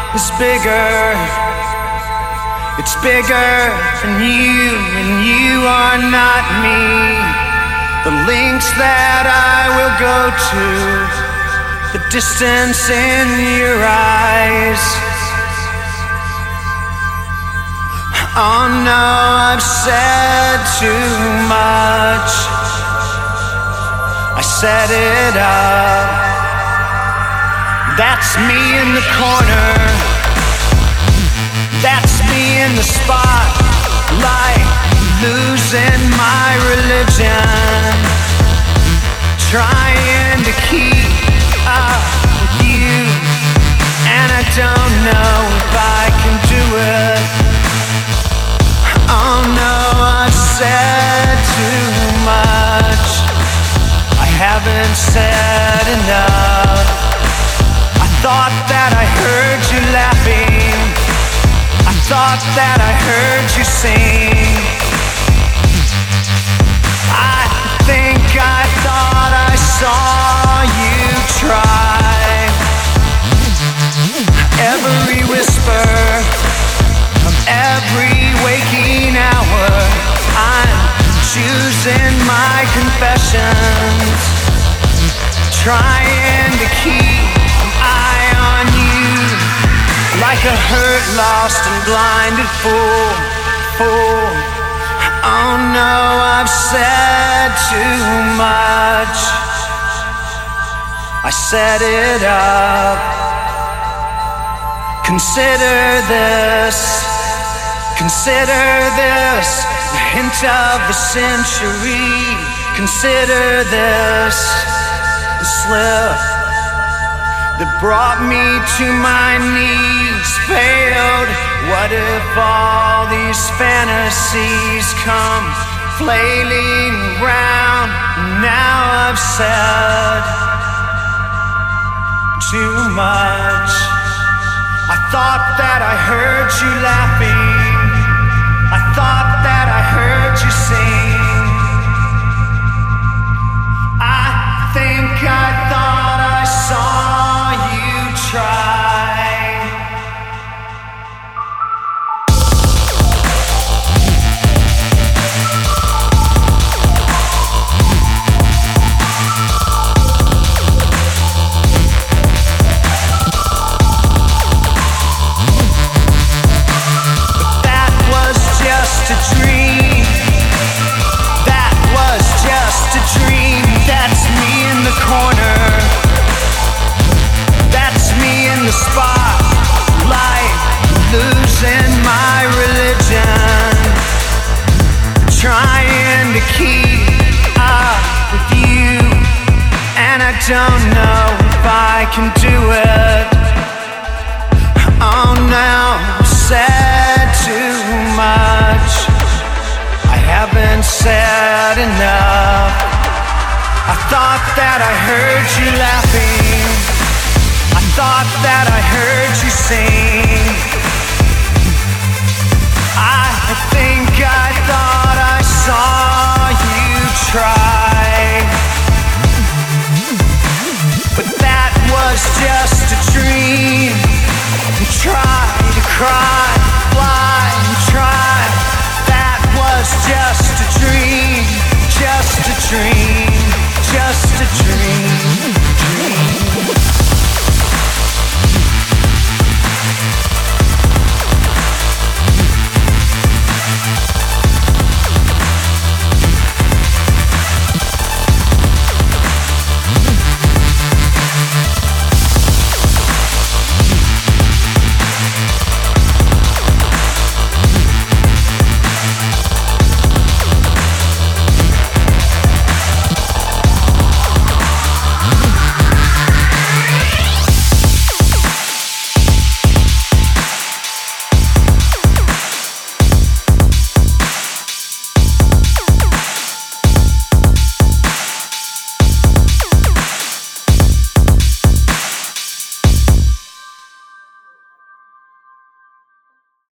is bigger. It's bigger than you, and you are not me. The links that I will go to, the distance in your eyes. Oh no, I've said too much. I set it up. That's me in the corner. That's me in the spotlight, losing my religion, trying to keep up with you, and I don't know if I can do it. Oh no, I've said too much. I haven't said enough. I thought that I heard you laughing. I thought that I heard you sing. I think I thought I saw you try. Every whisper of every waking hour, I'm choosing my confessions, trying to keep an eye on you, like a hurt, lost and blinded fool. Oh no, I've said too much. I set it up. Consider this, the hint of the century. Consider this, the slip that brought me to my knees failed. What if all these fantasies come flailing around? Now I've said too much. I thought that I heard you laughing. I thought that I heard you sing. I think I thought I saw you try. Spotlight, losing my religion, trying to keep up with you, and I don't know if I can do it. Oh no, I've said too much. I haven't said enough. I thought that I heard you laughing. I thought that I heard you sing. I think I thought I saw you try, but that was just a dream. And try to cry, fly and try. That was just a dream, just a dream.